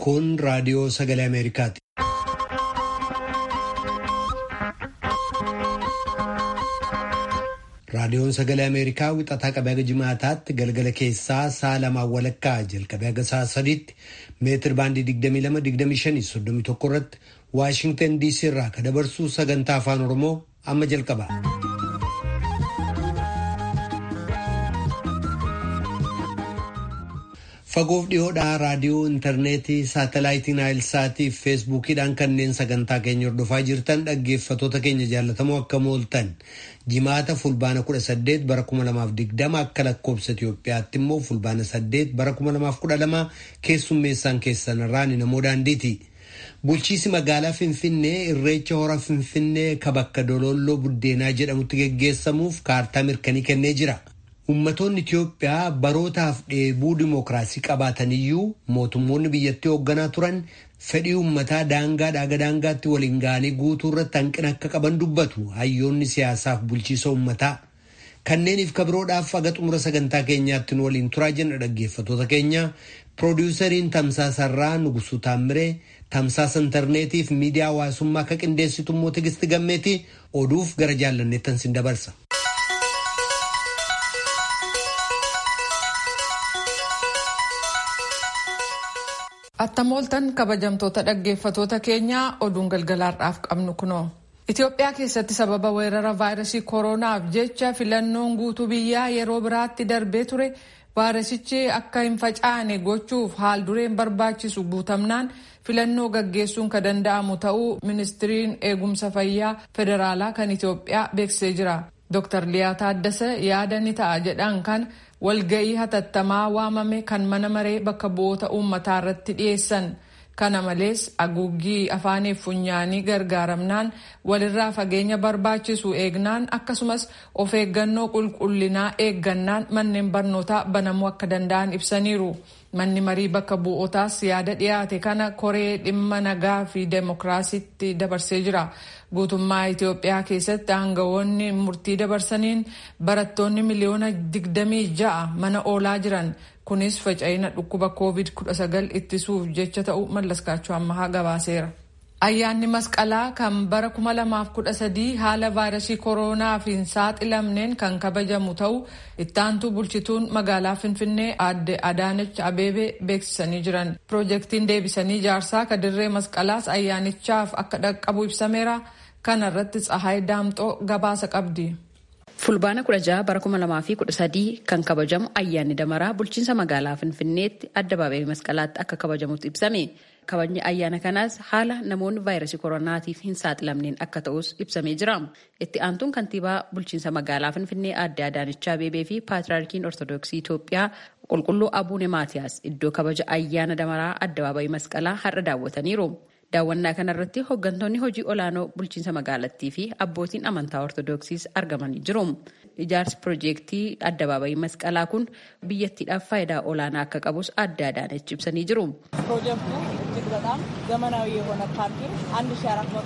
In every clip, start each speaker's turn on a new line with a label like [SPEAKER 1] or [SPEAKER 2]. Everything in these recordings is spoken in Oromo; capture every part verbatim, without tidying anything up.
[SPEAKER 1] Kun raadiyoo sagalee Ameerikaati. Raadiyoon sagalee Ameerikaa wixataa qabee haga jimaataatti galgala keessaa sa'a lamaan walakkaa jalqabee haga sa'a sadiitti meetir baandii digdamii lama digdamii shanii soddomii tokko irratti Waashingtan D C irraa kan dabarsu sagantaa afaan Oromoo amma jalqaba. Fagoof dhiyoodhaa raadiyoo intarneetii saatalaayitii naayilsaatii fi feesbuukiidhaan kanneen sagantaa keenya hordofaa jirtan dhaggeeffatoota keenya jaallatamoo akka mooltan jimaata fulbaana kudha saddeet bara kuma lamaaf digdama akka lakkoobsa Itoophiyaatti immoo fulbaana saddeet bara kuma lamaaf kudha lama keessummeessaan keessan irraan namoo daandiiti. Bulchiisi magaalaa Finfinnee irreecha hora Finfinnee ka bakka Dololloo Buddeenaa jedhamutti geggeessamuuf kaartaa mirkanii kennee jira. Ummatoonni Itoophiyaa barootaaf dheebuu dimookiraasii qabaataniyyuu mootummoonni biyyattii hoogganaa turan fedhii ummataa daangaadhaa gara daangaatti waliin ga'anii guutuu irratti hanqina akka qaban dubbatu hayyoonni siyaasaaf bulchiisa ummataa. Kanneeniif kabiroodhaaf haga xumura sagantaa keenyaatti nu waliin turaa jenna dhaggeeffatoota keenya. Piroodyusariin Tamsaasarraa Nugusuu Taammiree, Tamsaasa intarneetiif miidiyaa hawaasummaa akka qindeessitu immoo Tigisti Gammeetii oduuf gara jaallanneettan sin dabarsa.
[SPEAKER 2] Attamooltan kabajamtoota dhaggeeffatoota keenyaa oduun galgalaadhaaf qabnu kunoo. Itoophiyaa keessatti sababa weerara vaayirasii kooronaaf jecha filannoon guutuu biyyaa yeroo biraatti darbee ture vaayirasichi akka hin facaane gochuuf haal dureen barbaachisu guutamnaan filannoo gaggeessuun kan danda'amu ta'uu ministiriin eegumsa fayyaa federaalaa kan Itoophiyaa beeksisee jira. Dooktar Liyaa Taaddasee yaada ni ta'a jedhan kan walga'ii hatattamaa waamame kan mana maree bakka bu'oota uummataa irratti dhiyeessan. Kana malees haguuggii afaanii funyaanii gargaaramnaan walirraa fageenya barbaachisu eegnaan akkasumas of eeggannoo qulqullinaa eeggannaan manneen barnootaa banamuu akka danda'an ibsaniiru. Manni marii bakka bu'ootaas yaada dhiyaate kana koree dhimma nagaa fi deemokiraasiitti dabarsee jira. Guutummaa Itoophiyaa keessatti aangawoonni murtii dabarsaniin barattoonni miliyoona digdamii ja'a mana oolaa jiran. Kunis faca'ina dhukkuba koovid kudha sagal ittisuuf jecha ta'u mallaskaachuu ammahaa gabaaseera. Ayyaanni masqalaa kan bara kuma lamaaf kudha sadii haala vaayirasii kooronaaf hin saaxilamneen kan kabajamu ta'u ittaantuu bulchituun magaalaa Finfinnee aadde Adaanech Abeebee beeksisanii jiran. Piroojeektiin deebisanii ijaarsaa kadirree masqalaas ayyaanichaaf akka dhaqqabu ibsameera. Kana irratti Tsahaay Daamxoo gabaasa qabdi.
[SPEAKER 3] Fulbaana kudha jaha bara kuma lamaa fi kudha sadii kan kabajamu ayyaanni damaraa bulchiinsa magaalaa Finfinneetti addabaabayii masqalaatti akka kabajamutti ibsame. Kabajni ayyaana kanaas haala namoonni vaayirasii kooronaatiif hin saaxilamneen akka ta'us ibsamee jira. Itti aantuun kantiibaa bulchiinsa magaalaa Finfinnee aadde Adaanech Abeebee fi paatriyaarkiin Ortoodooksii Itoophiyaa qulqulluu Abuune Maatiyaas iddoo kabaja ayyaana damaraa addabaabayii masqalaa har'a daawwataniiru. Daawwannaa kanarratti hooggantoonni hojii olaanoo bulchiinsa magaalattii fi abbootiin amantaa Ortoodooksiis argamanii jiru. Ijaarsi piroojeektii addabaabayii masqalaa kun biyyattiidhaaf faayidaa olaanaa akka qabus aadde Adaanech ibsanii jiru.
[SPEAKER 4] ፕሮጀክቱ እጅግ በጣም ዘመናዊ የሆነ ፓርኪንግ አንድ ሺህ አራት መቶ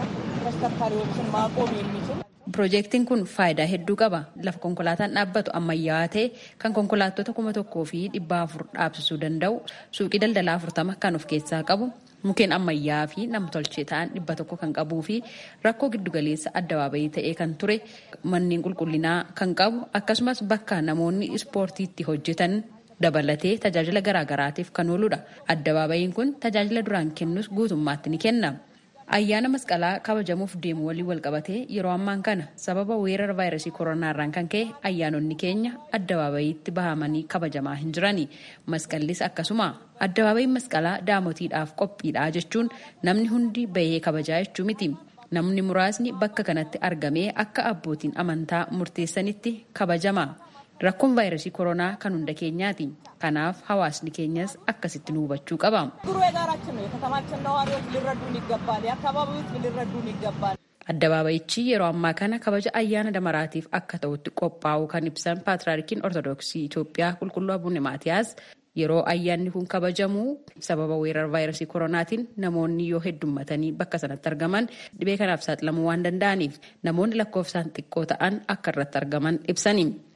[SPEAKER 4] ተሽከርካሪዎችን ማቆም የሚችል
[SPEAKER 3] Piroojeektiin kun faayidaa hedduu qaba. Lafa konkolaataan dhaabbatu ammayyaa'aa ta'e kan konkolaattota kuma tokkoo fi dhibba afur dhaabsisuu danda'u, suuqii daldalaa afurtama kan of keessaa qabu, mukkeen ammayyaa'aa fi namtolchee ta'an dhibba tokko kan qabuu fi rakkoo giddugaleessa addabaabayii ta'ee kan ture manneen qulqullinaa kan qabu akkasumas bakka namoonni ispoortiitti hojjetan dabalatee tajaajila garaagaraatiif kan ooludha. Addabaabayiin kun tajaajila duraan kennus guutummaatti ni kenna. Ayyaana masqalaa kabajamuuf deemu waliin walqabatee yeroo ammaan kana sababa weerara vaayirasii kooronaarraan kan ka'e ayyaanonni keenya addabaabayiitti bahamanii kabajamaa hin jirani. Masqallis akkasuma addabaabayiin masqalaa daamotiidhaaf qophiidha jechuun namni hundi bahee kabajaa jechuu miti. Namni muraasni bakka kanatti argamee akka abbootiin amantaa murteessanitti kabajama. Rakkoon vaayirasii kooroonaa kan hunda keenyaati. Kanaaf hawaasni keenyas akkasitti nu hubachuu qaba. Addabaabayichi yeroo ammaa kana kabaja ayyaana damaraatiif akka ta'utti qophaa'u kan ibsan paatriyaarkiin Ortoodooksii Itoophiyaa qulqulluu Abuune Maatiyaas yeroo ayyaanni kun kabajamu sababa weerara vaayirasii kooroonaatiin namoonni yoo heddummatanii bakka sanatti argaman dhibee kanaaf saaxilamuu waan danda'aniif namoonni lakkoofsaan xiqqoo ta'an akka irratti argaman ibsani.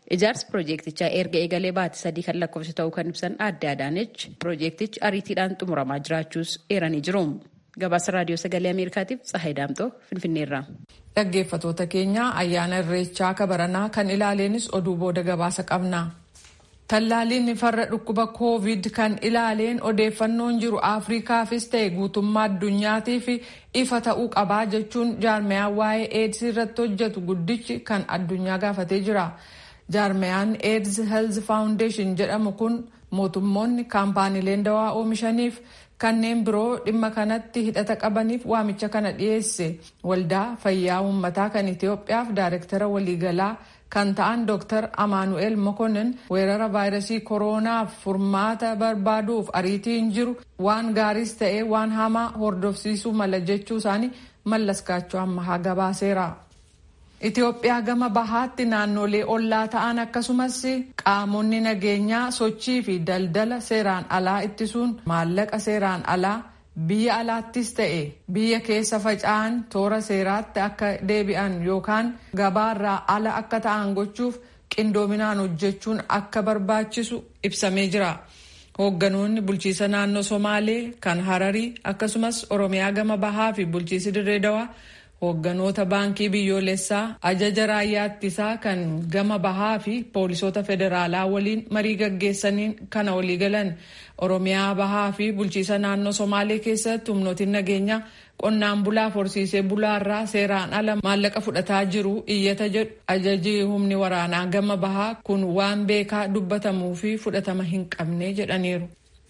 [SPEAKER 3] Ijaarsi piroojeektichaa erga eegalee baatii sadii kan lakkoofse ta'uu kan ibsan Aadde Adaanech piroojeektichi ariitiidhaan xumuramaa jiraachuus eeranii jiru. Gabaasa raadiyoo sagalee Ameerikaatiif Tsahaay Daamtoo Finfinneerraa.
[SPEAKER 2] Dhaggeeffatoota keenya ayyaana irreechaa kabaranaa kan ilaaleenis oduu booda gabaasa qabna. Tallaaliin farra dhukkuba koovid kan ilaaleen odeeffannoon jiru Afrikaafis ta'e guutummaa addunyaatiif ifa ta'uu qabaa jechuun jaarmiyaan waa'ee AIDS irratti hojjetu guddichi kan addunyaa gaafatee jira. Jaarmiyaan AIDS Health Foundation jedhamu kun mootummoonni kaampaaniileen dawaa oomishaniif kanneen biroo dhimma kanatti hidhata qabaniif waamicha kana dhiyeesse. Waldaa Fayyaa Uummataa kan Itoophiyaaf Daayireektara waliigalaa kan ta'an Dooktar Amaanu'eel Mokonnin weerara vaayirasii kooroonaaf furmaata barbaaduuf ariitiin jiru waan gaariis ta'ee waan hamaa hordofsiisuu mala jechuu isaanii Mallaskaachoo Ammahaa gabaaseera. Itoophiyaa gama bahaatti naannolee ollaa ta'an akkasumas qaamonni nageenyaa sochii fi daldala seeraan alaa ittisuun maallaqa seeraan alaa biyya alaattis ta'e biyya keessa faca'an toora seeraatti akka deebi'an yookaan gabaarraa ala akka ta'an gochuuf qindoominaan hojjechuun akka barbaachisu ibsamee jira. Hoogganoonni bulchiisa naannoo Somaalee kan Hararii akkasumas Oromiyaa gama bahaa fi bulchiisi Dirree Dawaa hoogganoota baankii biyyoolessaa ajaja raayyaa ittisaa kan gama bahaa fi poolisoota federaalaa waliin marii gaggeessaniin kana walii galan. Oromiyaa bahaa fi bulchiisa naannoo Somaalee keessatti humnootiin nageenyaa qonnaan bulaa horsiisee bulaarraa seeraan ala maallaqa fudhataa jiru iyyata jedhu ajaji humni waraanaa gama bahaa kun waan beekaa dubbatamuu fi fudhatama hin qabne jedhaniiru.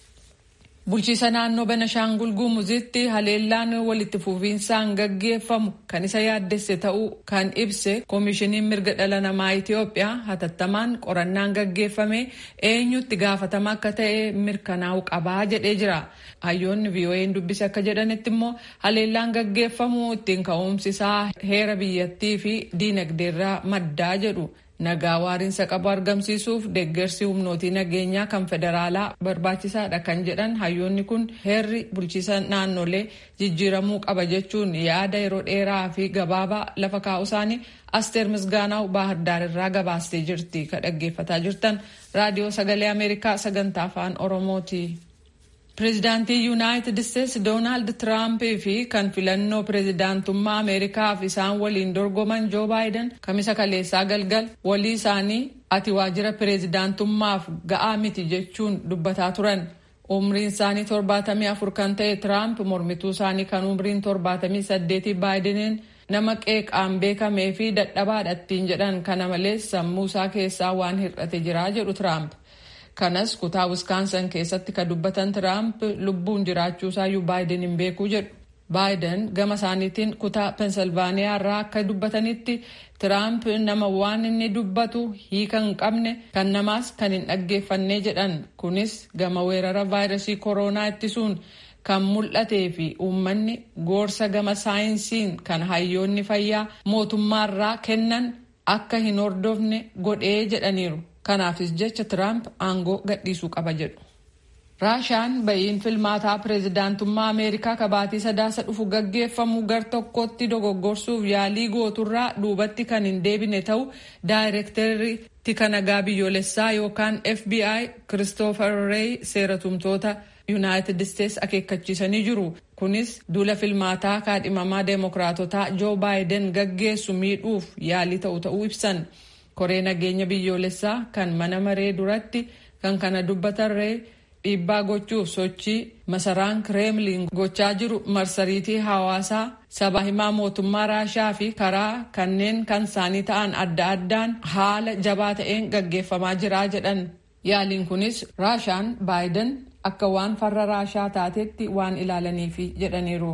[SPEAKER 2] Bulchiisa naannoo Benashaangul Gumuzitti haleellaan walitti fufiinsaan gaggeeffamu kan isa yaaddesse ta'uu kan ibse Koomishiniin Mirga Dhala Namaa Itoophiyaa hatattamaan qorannaan gaggeeffame eenyutti gaafatama akka ta'e mirkanaa'uu qabaa jedhee jira. Hayyoonni V O A'n dubbise akka jedhanitti immoo haleellaan gaggeeffamu ittiin ka'umsisaa heera biyyattii fi diinagdeerraa maddaa jedhu. Nagaa waariinsa qabu argamsiisuuf deeggarsi humnootii nageenyaa kan federaalaa barbaachisaadha kan jedhan hayyoonni kun heerri bulchiisa naannolee jijjiiramuu qaba jechuun yaada yeroo dheeraa fi gabaabaa lafa kaa'u isaanii Asteer Misgaanaw Baahirdaar irraa gabaastee jirti. Ka dhaggeeffataa jirtan raadiyoo sagalee Ameerikaa sagantaa afaan Oromooti. Pireezidaantii Yuunaayitid Isteetsi Doonaald Tiraamp fi kan filannoo pireezidaantummaa Ameerikaaf isaan waliin dorgoman Joo Baayiden kamisa kaleessaa galgal walii isaanii ati waajjira pireezidaantummaaf ga'aa miti jechuun dubbataa turan. Umriin isaanii torbaatamii afur kan ta'e Tiraamp mormituu isaanii kan umriin torbaatamii saddeetii Baayideniin nama qeeqaan beekamee fi dadhabaadha ittiin jedhan kana malees sammuu isaa keessaa waan hir'ate jira jedhu Tiraamp. Kanas kutaa Wiskaansan keessatti ka dubbatan Tiraamp lubbuun jiraachuusaayyuu Baayiden hin beekuu jedhu. Baayiden gama isaaniitiin kutaa Pensilvaaniyaa irraa akka dubbatanitti Tiraamp nama waan inni dubbatu hiika hin qabne kan namaas kan hin dhaggeeffanne jedhan. Kunis gama weerara vaayirasii kooroonaa ittisuun kan mul'atee fi uummanni gorsa gama saayinsiin kan hayyoonni fayyaa mootummaarraa kennan akka hin hordofne godhee jedhaniiru. Kanaafis jecha Tiraamp aangoo gadhiisuu qaba jedhu. Raashaan ba'iin filmaataa pireezidaantummaa Ameerikaa kabaatii sadaasa dhufu gaggeeffamu gar tokkotti dogoggorsuuf yaalii gooturraa duubatti kan hin deebine ta'u daayireektarri tika nagaa biyyoolessaa yookaan F B I Christopher Wray seeratumtoota Yuunaayitid Isteetsi akeekkachiisanii jiru. Kunis duula filmaataa kaadhimamaa deemokiraatotaa Joo Baayiden gaggeessu miidhuuf yaalii ta'u ta'uu ibsan. Koree nageenya biyyoolessaa kan mana maree duratti kan kana dubbatan Wray dhiibbaa gochuuf sochii masaraan Kireemliin gochaa jiru marsariitii hawaasaa sabaa himaa mootummaa Raashaa fi karaa kanneen kan isaanii ta'an adda addaan haala jabaa ta'een gaggeeffamaa jira jedhan. Yaaliin kunis Raashaan Baayiden akka waan farra Raashaa taatetti waan ilaalaniifi jedhaniiru.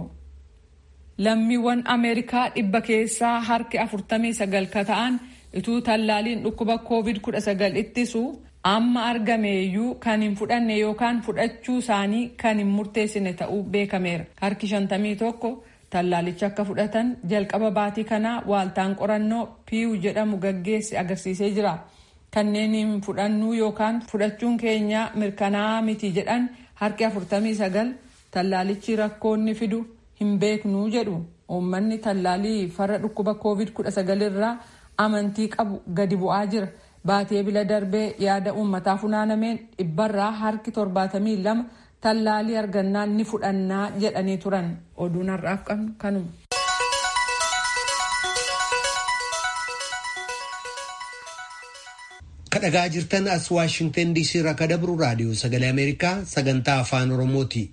[SPEAKER 2] Lammiiwwan Ameerikaa dhibba keessaa harki afurtamii sagal ka ta'an ituu tallaaliin dhukkuba koovid kudha sagal ittisu amma argameeyyuu kan hin fudhanne yookaan fudhachuu isaanii kan hin murteessine ta'uu beekameera. Harki shantamii tokko tallaalicha akka fudhatan jalqaba baatii kanaa waaltaan qorannoo Pew jedhamu gaggeesse agarsiisee jira. Kanneen hin fudhannuu yookaan fudhachuun keenya mirkanaa'aa miti jedhan harki afurtamii sagal tallaalichi rakkoonni fidu hin beeknuu jedhu. Uummanni tallaalii farra dhukkuba koovid kudha sagal irraa amantii qabu gadi bu'aa jira. Baatee bila darbee yaada uummataa funaanameen dhibbarraa harki torbaatamii lama tallaalii argannaan ni fudhannaa jedhanii turan. Oduun har'aaf qabnu kanuma.
[SPEAKER 1] Kadhagaa jirtan as Waashingtan D C irraa kan dabru raadiyoo sagalee Ameerikaa sagantaa afaan Oromooti.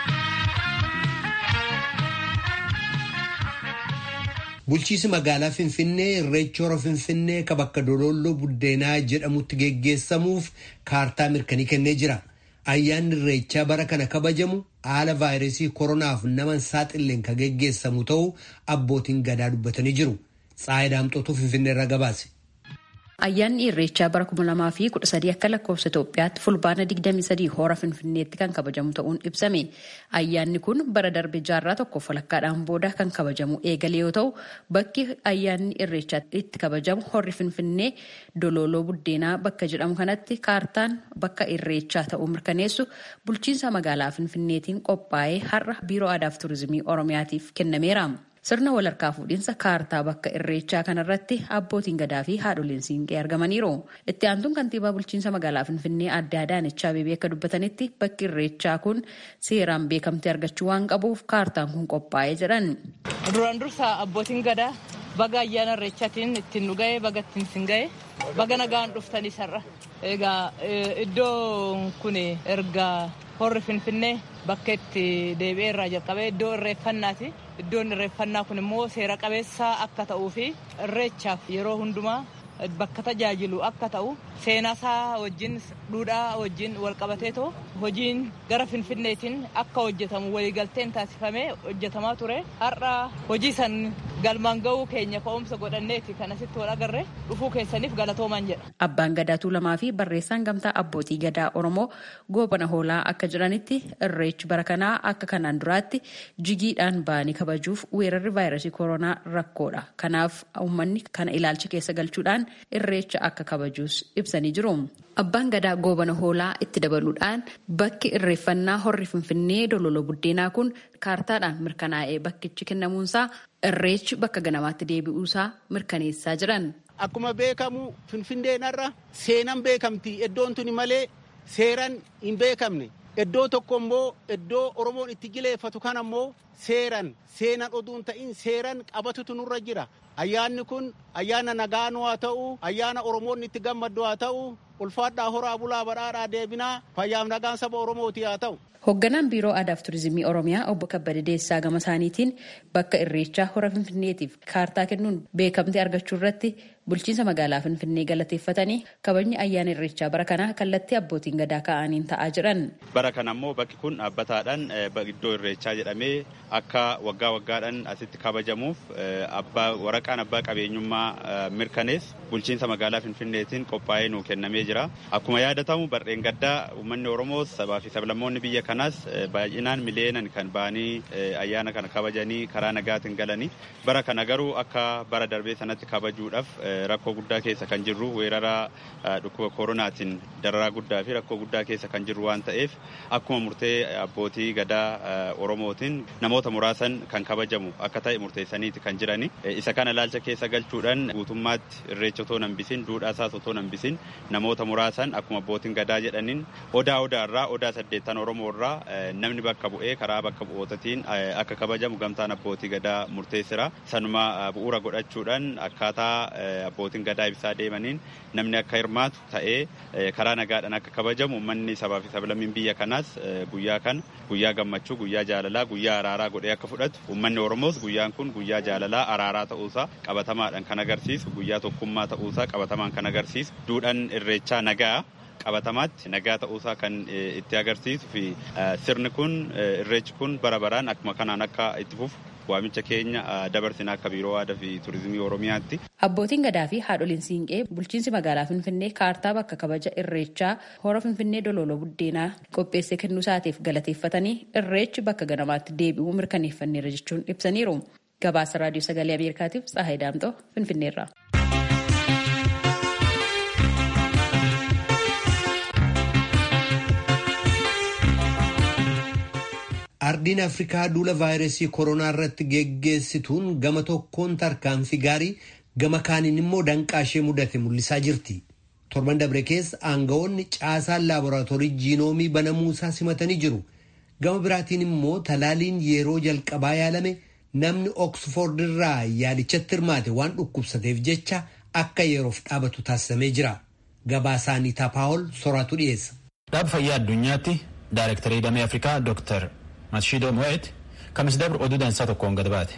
[SPEAKER 1] Bulchiinsi magaalaa Finfinnee Irreecha hora Finfinnee kan bakka Dololloo Buddeenaa jedhamutti geggeessamuuf kaartaa mirkanii kennee jira. Ayyaanni Irreechaa bara kana kabajamu haala vaayirasii koronaaf nama saaxileen kan geggeessamu ta'uu abbootiin gadaa dubbatanii jiru. Tsaayii Daamxootuu Finfinnee irraa gabaase.
[SPEAKER 3] Ayyaanni Irreechaa bara kuma lamaa fi kudha sadii akka lakkoofsa Itoophiyaatti fulbaana digdamii sadii hora Finfinneetti kan kabajamu ta'uun ibsame. Ayyaanni kun bara darbe jaarraa tokkoof walakkaadhaan booda kan kabajamu eegale yoo ta'u, bakki ayyaanni Irreechaa itti kabajamu horri Finfinnee Dololoo Buddeenaa bakka jedhamu kanatti kaartaan bakka Irreechaa ta'uu mirkaneessu bulchiinsa magaalaa Finfinneetiin qophaa'ee har'a Biiroo Aadaa fi Turizimii Oromiyaatiif kennameera. Sirna walharkaa fuudhinsa kaartaa bakka Irreechaa kanarratti abbootiin gadaa fi haadholiin siinqee argamaniiru. Itti aantuun kantiibaa bulchiinsa magaalaa Finfinnee Aadde Adaanech Abeebee akka dubbatanitti bakki Irreechaa kun seeraan beekamtii argachuu waan qabuuf kaartaan kun qophaa'ee jedhan.
[SPEAKER 4] Duraan dursa abbootiin gadaa baga ayyaana Irreechaatiin ittiin nu ga'e baga ittiin sin ga'e baga nagaan dhuftanii sarara. Egaa iddoon kun erga horri Finfinnee bakka itti deebi'ee irraa jalqabee iddoo irreeffannaati. Iddoon irreeffannaa kun immoo seera qabeessa akka ta'uu fi irreechaaf yeroo hundumaa bakka tajaajilu akka ta'u seenaasaa wajjin duudhaa wajjin wal qabateetoo hojiin gara Finfinneetiin akka hojjetamu waliigalteen taasifamee hojjetamaa ture. Har'a hojii san galmaan ga'uu keenya ka'umsa godhanneeti kan asitti wal agarre dhufuu keessaniif galatooman jedha.
[SPEAKER 3] Abbaan gadaa Tuulamaa fi barreessaan gamtaa abbootii gadaa Oromoo Goobana Hoolaa akka jiranitti irreechi bara kanaa akka kanaan duraatti jigiidhaan ba'anii kabajuuf weerarri vaayirasii koronaa rakkoodha. Kanaaf uummanni kana ilaalcha keessa galchuudhaan irreecha akka kabajuus ibsanii jiru. Abbaan gadaa Goobana Hoolaa itti dabaluudhaan bakki irreeffannaa horri Finfinnee Dololoo Buddeenaa kun kaartaadhaan mirkanaa'ee bakkichi kennamuunsaa irreechi bakka ganamaatti deebi'uusaa mirkaneessaa jiran.
[SPEAKER 5] Akkuma beekamu Finfinneenarra seenan beekamti. Iddoon tuni malee seeran hin beekamne. Iddoo tokko immoo iddoo Oromoon itti gileeffatu kan ammoo seeran seenan oduun ta'in seeran qabatutu nurra jira. Ayyaanni kun ayyaana nagaanuu haa ta'u, ayyaana Oromoon itti gammadu haa ta'u, ulfaadhaa horaa bulaa badhaadhaa deebinaa fayyaaf nagaan saba Oromooti haa ta'u.
[SPEAKER 3] Hoogganaan Biiroo Aadaa fi Turizimii Oromiyaa obbo Kabbada Deessaa gama isaaniitiin bakka Irreechaa hora Finfinneetiif kaartaa kennuun beekamtii argachuu irratti bulchiinsa magaalaa Finfinnee galateeffatanii kabajni ayyaana Irreechaa bara kanaa kallattii abbootiin gadaa ka'aniin ta'aa jiran.
[SPEAKER 6] Bara kana immoo bakki kun dhaabbataadhaan iddoo Irreechaa jedhamee akka waggaa waggaadhaan asitti kabajamuuf abbaa waraqaan abbaa qabeenyummaa mirkaneessu bulchiinsa magaalaa Finfinneetiin qophaa'ee nuu kennamee jira. Akkuma yaadatamu barreen gaddaa uummanni Oromoo sabaa fi sablammoonni biyya kanaas baay'inaan miliyeenan kan ba'anii ayyaana kana kabajanii karaa nagaatiin galanii bara kana garuu akka bara darbee sanatti kabajuudhaaf rakkoo guddaa keessa kan jirru weerara dhukkuba koronaatiin dararaa guddaa fi rakkoo guddaa keessa kan jirru waan ta'eef akkuma murtee abbootii gadaa Oromootiin namoota muraasan kan kabajamu akka ta'e murteessaniiti kan jirani. Isa kana ilaalcha keessa galchuudhaan guutummaatti irreecha otoo nambisin duudhaasaas otoo nambisin namoota muraasan akkuma abbootiin gadaa jedhaniin odaa odaarraa odaa saddeettan Oromoorraa namni bakka bu'ee karaa bakka bu'ootatiin akka kabajamu gamtaan abbootii gadaa murteessira. Sanuma bu'uura godhachuudhaan akkaataa abbootiin gadaa ibsaa deemaniin namni akka hirmaatu ta'ee karaa nagaadhaan akka kabajamu uummanni sabaa fi sablammiin biyya kanaas guyyaa kana guyyaa gammachuu guyyaa jaalalaa guyyaa araaraa godhee akka fudhatu uummanni Oromoos guyyaan kun guyyaa jaalalaa araaraa ta'uusaa qabatamaadhaan kan agarsiisu guyyaa tokkummaa ta'uusaa qabatamaan kan agarsiisu duudhaan irreechaa nagaa qabatamaatti nagaa ta'uusaa kan itti agarsiisu fi sirni kun irreechi kun bara baraan akkuma kanaan akka itti fufu waamicha keenya dabarsinaa akka Biiroo Aadaa fi Turizimii Oromiyaatti.
[SPEAKER 3] Abbootiin gadaa fi haadholiin siinqee bulchiinsi magaalaa Finfinnee kaartaa bakka kabaja irreechaa hora Finfinnee Dololoo Buddeenaa qopheessee kennuu isaatiif galateeffatanii irreechi bakka ganamaatti deebi'uu mirkaneeffanneera jechuun ibsaniiru. Gabaasa Raadiyoo Sagalee Ameerikaatiif Tsahaay Daamxoo Finfinneerraa.
[SPEAKER 1] Ardiin Afrikaa duula vaayirasii koronaa irratti geggeessituun gama tokkoon tarkaanfii gaarii gama kaaniin immoo danqaa ishee mudate mul'isaa jirti. torban dabre keessa aangawoonni caasaan laaboraatoorii jiinoomii banamuusaa simatanii jiru. Gama biraatiin immoo talaaliin yeroo jalqabaa yaalame namni Oxford irraa yaalichatti hirmaate waan dhukkubsateef jecha akka yeroof dhaabatu taasisamee jira. Gabaasaa Aniitaa Paawol soraatu dhiyeessa.
[SPEAKER 7] Dhaaba fayyaa addunyaatti Daayirektarii Damee Afrikaa Dooktar Matshidiso Mo'eet kamis dabre oduu dansaa tokkoon gad baate.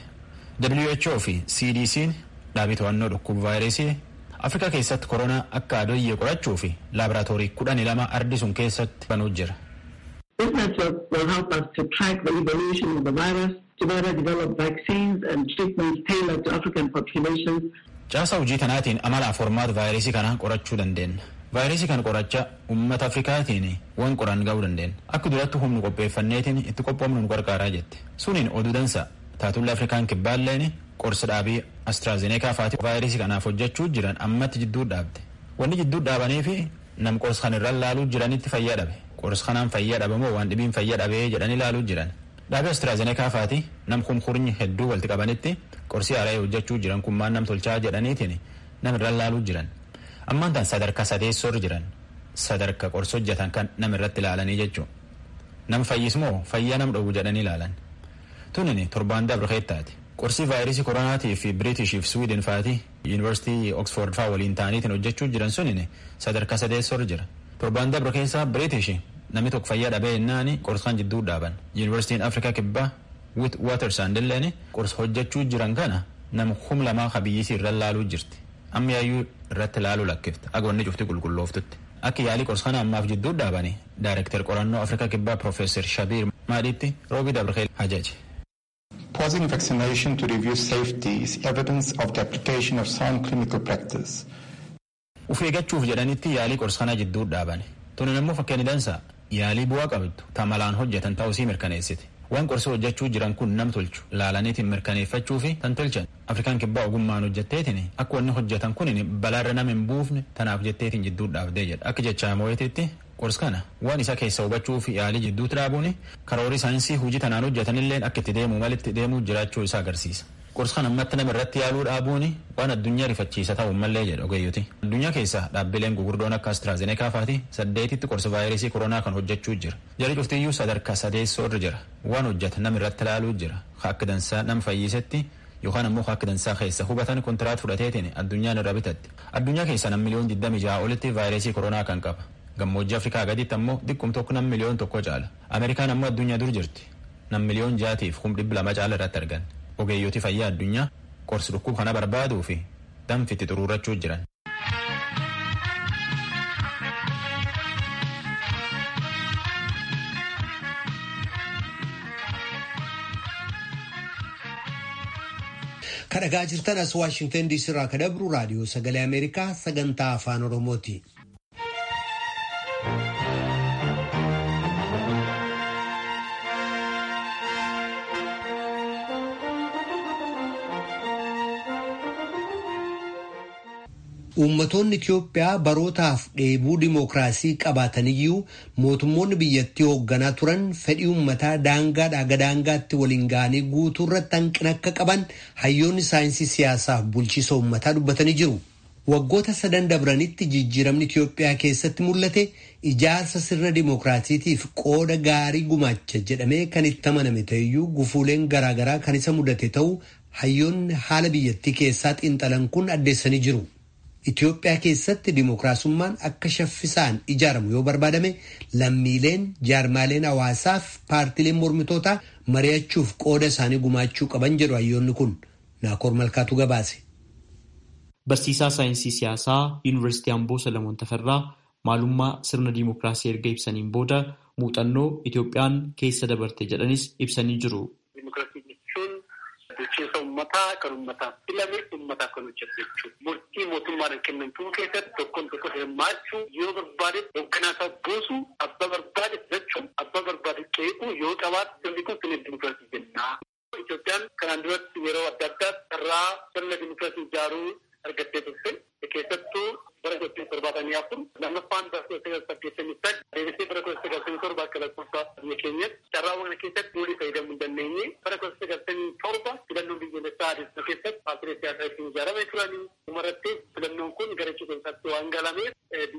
[SPEAKER 7] W H O fi C D C'n dhaabii to'annoo dhukkuba vaayirasii Afrikaa keessatti koronaa akka adoyyee qorachuu fi laaboraatoorii kudhanii lama ardii sun keessatti banuu jira.
[SPEAKER 8] This network will help us to track the evolution of the virus, to better develop vaccines and treatments tailored to African populations.
[SPEAKER 7] Caasa hojii tanaatiin amala formaat vaayirasii kana qorachuu dandeenya. Vaayirasii kana qoracha uummata Afrikaatiin waan qoran ga'uu dandeenya. Akka duratti humna qopheeffanneetiin itti qophoomnu nu gargaaraa jette. Suniin oduu dansa taatulli Afrikaan kibbaalleen qorsa dhaabii AstraZeneca faati vaayirasii kanaaf hojjechuu jiran ammatti jidduu dhaabde. Wanni jidduu dhaabanii fi nam qorsa kana irra laaluu jiranitti fayyaa dhabe. Qorsa kanaan fayyaa dhabamoo waan dhibiin fayyaa dhabee jedhanii laaluu jiran. Dhaabii AstraZeneca faati nam kumkurni hedduu walitti qabanitti qorsi haaraa hojjechuu jiran kun maan nam tolchaa jedhaniitiin nam irra laaluu jiran. Ammaan tan sadarkaa sadeessoorra jiran sadarkaa qorsa hojjetan kan nam irratti ilaalanii jechuudha. Nam fayyismoo fayyaa nam dhowwu jedhanii ilaalan. Tunini torbaan dabre keettaati. Qorsi vaayirasii koronaatii fi Biriitishii fi Swiidin faati Yuunivarsiitii Oxford faa waliin ta'aniitiin hojjechuu jiran sunini sadarkaa sadeessoorra jira. Torbaan dabre keessaa Biriitishii namni tokko fayyaa dhabee yennaani qorsaan jidduu dhaaban. Yuunivarsiitiin Afrikaa kibbaa Wit Watersandilleen qorsa hojjechuu jiran kana nama kum lamaa kabiyyisii irra laaluu jirti. Amma yaayyuu irratti laaluu lakkifta. Agoonni cufti qulqullooftutti. Akka yaalii qorsa kana ammaaf jidduu dhaabanii Daayirektar qorannoo Afrikaa kibbaa Profeesar Shabiir Maadiitti roobii dabre hajaje.
[SPEAKER 9] Pausing vaccination to review safety is evidence of the application of sound clinical practice.
[SPEAKER 7] Uf eeggachuuf jedhanitti yaalii qorsa kana jidduu dhaabani. Tunin immoo fakkeenya dansaa yaalii bu'aa qabdu tamalaan hojjetan ta'uu mirkaneessiti. Waan qorsa hojjechuu jiran kun nam tolchu laalaniitiin mirkaneeffachuu fi tan tolchan Afrikaan kibbaa ogummaan hojjetteetiin akka wanni hojjetan kun balaarra nama hin buufne tanaaf jetteetiin jidduu dhaabdee jedha. Akka jechaa Mo'eetitti qorsa kana waan isa keessa hubachuu fi yaalii jidduutti dhaabuun karoorii saayinsii hojii tanaan hojjetanillee akka itti deemuu malitti deemuu jiraachuu isaa agarsiisa. Qorsa kana ammatti nama irratti yaaluu dhaabuun waan addunyaa rifachiisa ta'uu mallee jedha ogeeyyoti. Addunyaa keessa dhaabbileen gugurdoon akka AstraZeneca faati saddeetitti qorsa vaayirasii koronaa kan hojjechuu jira. Jari cuftiyyuu sadarkaa sadeessoorra jira. Waan hojjetan nama irratti ilaaluu jira. Akka dansaa nama fayyisetti yookaan ammoo akka dansaa keessa hubatan kontiraat fudhateetiin addunyaan irra bitatti. Addunyaa keessa nam miliyoon digdami ja'a olitti vaayirasii koronaa kan qaba. Gammoojjii Afrikaa gaditti ammoo xiqqum tokko nam miliyoon tokko caala. Ameerikaan ammoo addunyaa dur jirti. Nam miliyoon jaatiif kum dhibba lama caala irratti argan. Ogeeyyooti fayyaa addunyaa qorsi dhukkuba kana barbaaduu fi danfitti xuruurrachuu jiran.
[SPEAKER 1] Kadhagaa jirtan as Waashingtan D C irraa ka dabru raadiyoo sagalee Ameerikaa sagantaa afaan Oromooti. Uummattoonni Itiyoophiyaa barootaaf dheebuu dimookiraasii qabaataniyyuu mootummoonni biyyattii hoogganaa turan fedhii uummataa daangaadhaa gadaangaatti waliin ga'anii guutuu irratti hanqina akka qaban hayyoonni saayinsii siyaasaaf bulchiisa uummataa dubbatanii jiru. Waggoota sadan dabranitti jijjiiramni Itiyoophiyaa keessatti mul'ate ijaarsa sirna dimookiraasiitiif qooda gaarii gumaacha jedhamee kan itti amaname ta'eyyuu gufuuleen garaagaraa kan isa mudate ta'uu hayyoonni haala biyyattii keessaa xiinxalan kun addeessanii jiru. Itiyoophiyaa keessatti dimookiraasummaan akka shaffisaan ijaaramu yoo barbaadame lammiileen jaarmaaleen hawaasaaf paartileen mormitootaa mari'achuuf qooda isaanii gumaachuu qaban jedhu hayyoonni kun. Naakoor Malkaatu gabaase.
[SPEAKER 10] Barsiisaa saayinsii siyaasaa Yuunivarsiitii Amboo Salamoon Tafarraa maalummaa sirna dimookiraasii erga ibsaniin booda muuxannoo Itiyoophiyaan keessa dabarte jedhanis ibsanii jiru.
[SPEAKER 11] Bulchiinsa uummataa kan uummataan filame uummataa kan hojjetu jechuudha. Murtii mootummaadhaan kennamtuu keessatti tokkoon tokko hirmaachuu yoo barbaade hoogganaa isaa buusu abbaa barbaade filachuun abbaa barbaade qeequu yoo qabaatu sirni kun sirna dimookiraasii jenna. Itoophiyaan kanaan duratti yeroo adda addaa carraa sirna dimookiraasii ijaaruu argattee turte. Keessattuu bara kudha torbaatamii afur lammaffaan bara kudha sagal saddeettamii saddeet deebisee bara kudha sagaltamii torba akka lakkoofsa biyya keenyatti carraawwan kana keessatti nuti fayyadamuu hin dandeenye bara kudha sagaltamii torba filannoon biyyoolessaa adeemsifame keessatti paartilee siyaasaa ittiin ijaaramee turanii dhumarratti filannoon kun gara cuquliisaatti waan galameef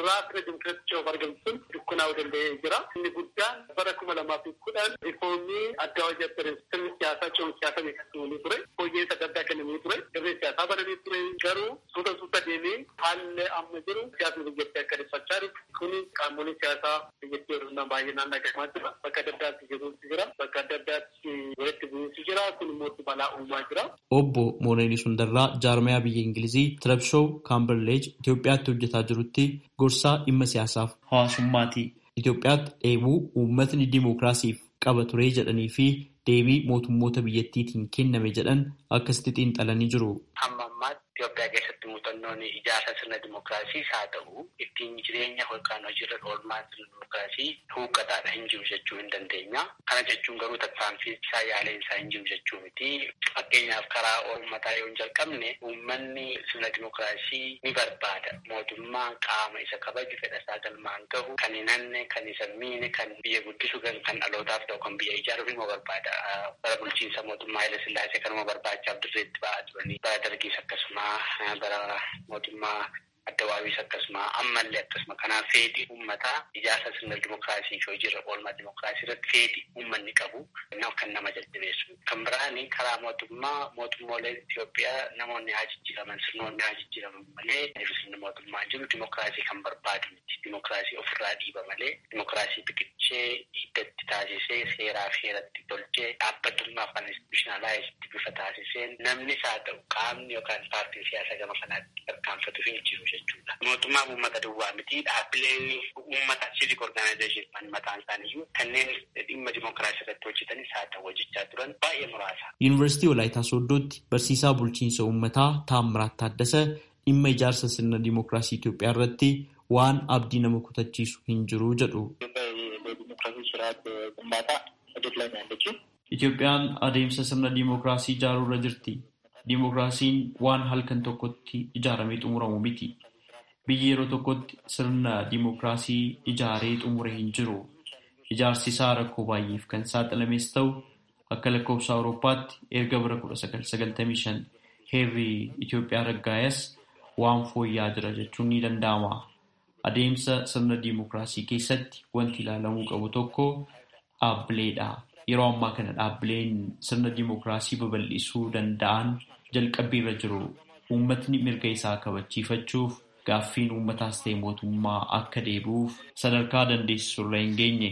[SPEAKER 11] carraa sirna dimokiraasicha of argamsiisuun dukkanaa'uu danda'ee jira. Inni guddaan bara kuma lamaa fi kudhan rifoomii adda hojii sirni siyaasaa ce'uun siyaasa beeksisuu ture. Fooyya'insa adda addaa kennamee ture. Dirree siyaasaa banamee ture. Garuu suuta suuta deemee haalli amma jiru siyaasni biyyattii akka dhiphachaa jiru. Kuni qaamolee siyaasaa biyyattii hir'inaan baay'inaan dhagahamaa jira. Bakka adda addaatti jiruutu jira. Bakka adda addaatti walitti bu'uutu jira. Kun immoo balaa uumaa jira.
[SPEAKER 10] Obbo Mooneen Sundarraa jaarmayaa biyya Ingilizii Tirabshoo Kaamberleej Itoophiyaatti hojjetaa jirutti gorsaa dhimma siyaasaaf hawaasummaati. Itoophiyaatti dheebuu uummatni dimookiraasiif qaba ture jedhanii fi deebii mootummoota biyyattiitiin kenname jedhan akkasitti xiinxalanii jiru.
[SPEAKER 11] Amma ammaatti Itoophiyaa keessatti muuxannoon ijaarsa sirna dimookiraasiis haa ta'u ittiin jireenya yookaan hojiirra oolmaa sirna dimookiraasii huqqataadha hin jiru jechuu hin dandeenya. Kana jechuun garuu tattaanfii isaa yaaleen isaa hin jiru jechuu miti. Fakkeenyaaf karaa uummataa yoo hin jalqabne uummanni sirna dimookiraasii ni barbaada. Mootummaa qaama isa kabaju fedha isaa galmaan gahu kan hin hanne kan isa miine kan biyya guddisu kan dhalootaaf ta'u kan biyya ijaaruuf immoo barbaada. Bara bulchiinsa mootummaa Haile Sillaasee kanuma barbaachaaf dirreetti ba'aa turanii bara dargiis akkasuma bara mootummaa Addawaawwiis akkasuma ammallee akkasuma kanaaf fedhii uummataa ijaarsa sirna dimookiraasii fi hojiirra oolmaa dimookiraasii irratti fedhii uummanni qabu kan nama jajjabeessu. Kan biraan karaa mootummaa mootummoolee Itoophiyaa namoonni haa jijjiiraman sirnoonni haa jijjiiraman malee sirni mootummaa jiru dimookiraasii kan barbaadu miti. Dimookiraasii ofirraa dhiiba malee dimookiraasii biqilchee hiddatti taasisee seeraa fi heeratti tolchee dhaabbatummaa afaan instituushinaalaayisitti bifa taasiseen namnis haa ta'u qaamni yookaan paartiin siyaasaa gama kanaatti tarkaanfatu hin jiru. Mootummaa uummata duwwaa miti dhaabbileen uummata civic organization mataan isaaniiyyuu kanneen dhimma dimookiraasii irratti hojjetanis haa ta'u hojjechaa turan baay'ee muraasa.
[SPEAKER 10] Yuunivarsiitii Walaayitaa Sooddootti barsiisaa bulchiinsa uummataa Taammiraat Taaddasa dhimma ijaarsa sirna dimookiraasii Itoophiyaa irratti waan abdii nama kutachiisu hin jiru jedhu. Itoophiyaan adeemsa sirna dimookiraasii ijaaruu irra jirti. Dimookiraasiin waan halkan tokkotti ijaaramee xumuramu miti. Biyyi yeroo tokkotti sirna dimookiraasii ijaaree xumure hin jiru. Ijaarsi isaa rakkoo baay'eef kan saaxilames ta'u akka lakkoofsa Awurooppaatti erga bara kudha sagal sagaltamii shan heerri Itoophiyaa raggaayas waan fooyya'aa jira jechuun ni danda'ama. Adeemsa sirna dimookiraasii keessatti wanti ilaalamuu qabu tokko dhaabbileedha. Yeroo ammaa kana dhaabbileen sirna dimookiraasii babal'isuu danda'an jalqabbii irra jiru. Uummatni mirga isaa kabachiifachuuf gaaffiin uummataas ta'e mootummaa akka deebi'uuf sadarkaa dandeessisu irra hin geenye.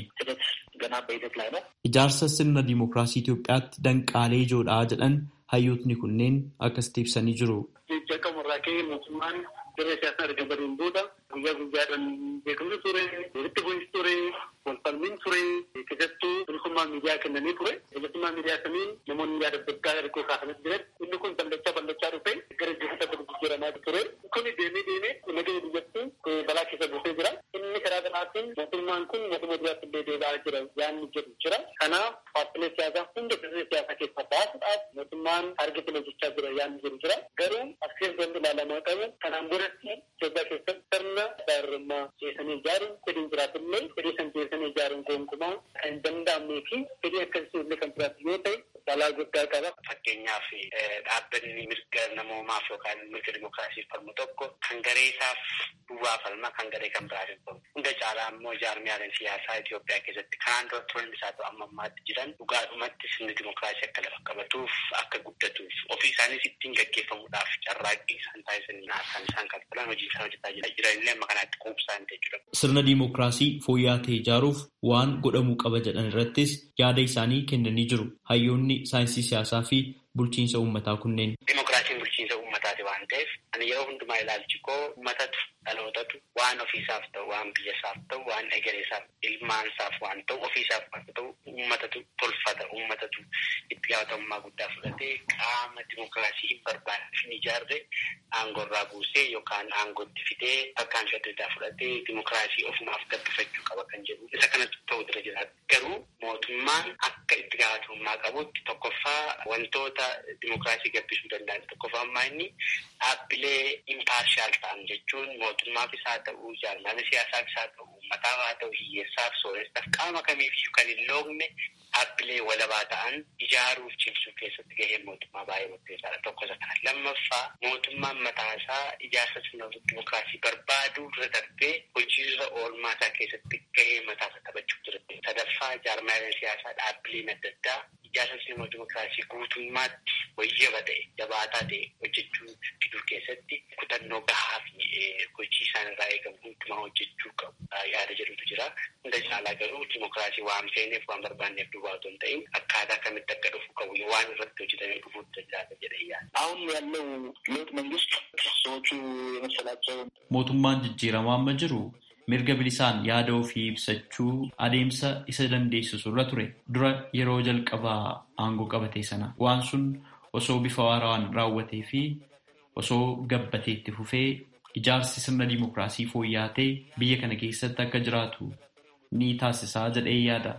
[SPEAKER 10] Ijaarsa sirna dimookiraasii Itoophiyaatti danqaalee ijoodhaa jedhan hayyootni kunneen akkasitti ibsanii jiru.
[SPEAKER 11] Jalqabarraa ka'ee mootummaan dirree siyaasaa erga bariin booda guyyaa guyyaadhaan beekamni ture, walitti bu'iinsi ture, walfalmiin ture, keessattuu bilisummaa miidiyaa kennanii ture. Bilisummaa miidiyaa saniin namoonni yaada adda addaa ergoo kaasanii jiran inni kun bal'achaa bal'achaa dhufe gara jireenya gadi jijjiiramaa ture. Kuni deemee deemee nageenya biyyattii balaa keessa buusee jira. Inni karaa kanaatiin mootummaan kun mootummaa duraatti illee deebi'aa jira yaanni jedhu jira. Kanaaf paartilee siyaasaa hunda dirree siyaasaa keessaa baasuudhaaf mootummaan argitee hojjechaa jira yaanni jedhu jira. Garuu as keessatti ilaalamaa qabu kanaan duratti Itoophiyaa keessatti sirna gaarummaa jeesanii ijaaruun fedhiin jiraatullee fedhii san jeesanii ijaaruun gonkumaa kan hin danda'amnee fi fedhii akkasii illee kan jiraatu yoo ta'e balaa guddaa qaba.
[SPEAKER 12] Fakkeenyaaf dhaabbanni mirga namoomaaf yookaan mirga dimookiraasiif falmu tokko kan garee isaaf duwwaa falma kan garee kan biraatiif falmu. Hunda caalaa immoo jaarmiyaaleen siyaasaa Itoophiyaa keessatti kanaan dura turan isaa ta'u amma ammaatti jiran dhugaadhumatti sirni dimookiraasii akka lafa qabatuuf akka guddatuuf ofii isaaniis ittiin gaggeeffamuudhaaf carraaqqii isaan taasisanii kan isaan kaffalan hojii isaan hojjetaa jiran illee amma kanaatti quubsaan jechuudha.
[SPEAKER 10] Sirna dimookiraasii fooyya'aa ta'e ijaaruuf waan godhamuu qaba jedhan irrattis yaada isaanii kennanii jiru. Hayyoonni saayinsii siyaasaa fi bulchiinsa uummataa kunneen.
[SPEAKER 12] Dimookiraasiin bulchiinsa uummataati waan ta'eef ani yeroo hundumaa ilaalchi koo uummatatu dhalootatu waan ofiisaaf ta'u waan biyyasaaf ta'u waan egereesaaf ilmaansaaf waan ta'u ofiisaaf waan ta'u uummatatu tolfata uummatatu itti gaafatamummaa guddaa fudhatee qaama dimookiraasii hin barbaanne hin ijaarre aangorraa buusee yookaan aangootti fidee tarkaanfii adda addaa fudhatee dimookiraasii ofumaaf gabbifachuu qaba kan jedhu isa kanatti ta'uu dura jira. Garuu mootummaan akka itti gaafatamummaa qabutti tokkoffaa wantoota dimookiraasii gabbisuu danda'an tokkoffaa ammaa inni dhaabbilee impaarshaal ta'an jechuun mootummaafis haa ta'u jaarmiyaalee siyaasaafis haa ta'u uummataaf haa ta'u hiyyeessaaf sooressaaf qaama kamiifiyyuu kan hin loogne dhaabbilee walabaa ta'an ijaaruuf cimsuu keessatti gaheen mootummaa baay'ee murteessaadha. Tokko isa kana. Lammaffaa mootummaan mataa isaa ijaarsa sirna dimookiraasii barbaaduu dura darbee hojiirra oolmaa isaa keessatti gahee mataa isaa taphachuu dura. Sadaffaa jaarmiyaaleen siyaasaa dhaabbileen adda addaa ijaarsa sirna dimookiraasii guutummaatti wayyaba ta'e jabaataa ta'e hojjechuu fiduu keessatti kutannoo gahaa fi hojii isaan irraa eegamu hundumaa hojjechuu qabu yaada jedhutu jira. Hunda caalaa garuu dimookiraasii waan feeneef waan barbaanneef duwwaa otoo hin ta'in akkaataa kamitti akka dhufu qabu waan irratti hojjetamee dhufuu danda'a jedhee yaada.
[SPEAKER 11] አሁን ያለው ለውጥ መንግስት ሰዎቹ የመሰላቸው
[SPEAKER 10] mootummaan jijjiiramaa amma jiru mirga bilisaan yaada ofii ibsachuu adeemsa isa dandeessisu irra ture dura yeroo jalqabaa aangoo qabatee sana waan sun osoo bifa waaraan raawwatee fi osoo gabbatee itti fufee ijaarsi sirna dimookiraasii fooyya'ee biyya kana keessatti akka jiraatu ni taasisaa jedhee yaada.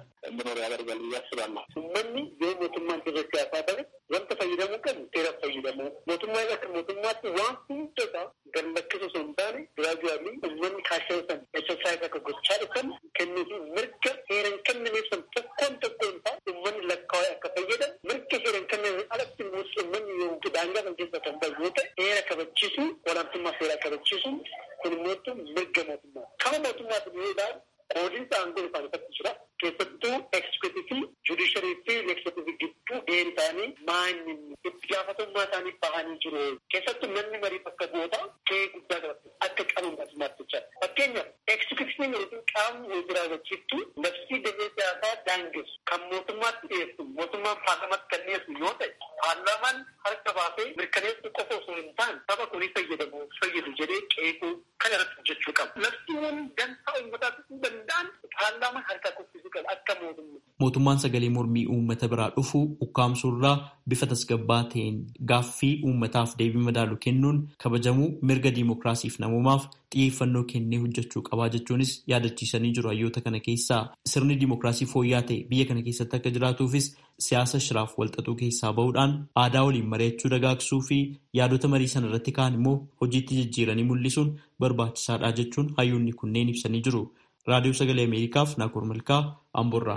[SPEAKER 11] Uummanni yoo mootummaan irratti siyaasaa ta'e wanta fayyadamuu qabu seera fayyadamu. Mootummaan akka mootummaatti waan hundasaa gammachiisu osoo hin taane giraajulaalii uummanni kaashee san exersaayis akka gochaa dhufan kennuufi mirga heeran kennameef san tokkoon tokkoon isaa uummanni lakkaa'ee akka fayyadamu mirga heeran kennameef alatti immoo uummanni yoo daangaa kan keessa kan bahu yoo ta'e heera kabachiisu olaantummaa seeraa kabachiisu kun immoo mirga mootummaa. Kama mootummaatti yoo ilaalu qoodiinsa aangoo isaan irratti jira. Keessattuu eksekuutiivii, judisharii fi eksekuutiivii gidduu gaheen isaanii maanni itti gaafatamummaa isaanii bahanii jiru. Keessattuu namni marii bakka goota gahee guddaa qabatu akka qaban mootummaatti jecha. Fakkeenyaaf eksekuutiiviin yookiin qaamni hojii raawwachiiftu labsii damee siyaasaa daangessu kan mootummaatti dhiyeessu mootummaan paarlamaatti kan dhiyeessu yoo ta'e paarlamaan harka baasee mirkaneessu qofa osoo hin taane saba kunii fayyadamu fayyadu jedhee qeequu kan irratti hojjechuu qabu. Labsiiwwan dantaa uummataatti hin danda'an paarlaamaan harka kuffisuu qaba akka mootummaa.
[SPEAKER 10] Mootummaan sagalee mormii uummata biraa dhufu ukkaamsuurraa bifa tasgabbaa ta'een gaaffii uummataaf deebii madaalu kennuun kabajamuu mirga diimookiraasiif namoomaaf xiyyeeffannoo kennee hojjechuu qabaa jechuunis yaadachiisanii jiru hayyoota kana keessaa. Sirni diimookiraasii fooyya'aa ta'e biyya kana keessatti akka jiraatuufis siyaasa shiraaf walxaxuu keessaa bahuudhaan aadaa waliin mari'achuu dagaagsuu fi yaadota marii sana irratti ka'an immoo hojiitti jijjiiranii mul'isuun barbaachisaadha jechuun hayyoonni kunneen ibsanii jiru. Raadiyoo Sagalee Ameerikaaf Naakoor Malkaa Amboorraa.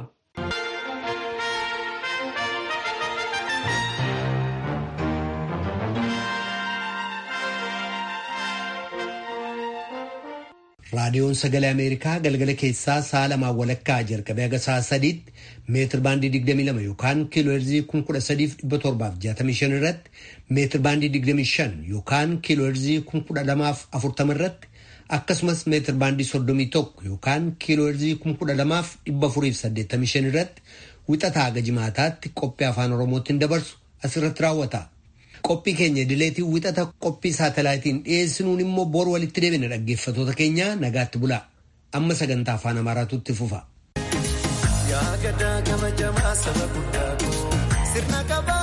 [SPEAKER 1] Raadiyoon Sagalee Ameerikaa galgala keessaa sa'a lamaan walakkaa jalqabee haga sa'a sadiitti meetir baandii digdamii lama yookaan kiiloo heerzii kuma kudha sadiif dhibba torbaaf jaatamii shan irratti meetir baandii digdamii shan yookaan kiiloo heerzii kuma kudha lamaaf afurtama irratti akkasumas meetir baandii soddomii tokko yookaan kiiloo heerzii kuma kudha lamaaf dhibba afuriif saddeettamii shan irratti wixataa haga jimaataatti qophii afaan oromootiin dabarsu asirratti raawwata. Qophii keenya dileetii wixata qophii saatalaayitiin dhiyeessinuun immoo bor walitti deebina dhaggeeffatoota keenya nagaatti bulaa. Amma sagantaa afaan Amaaraatu itti fufa.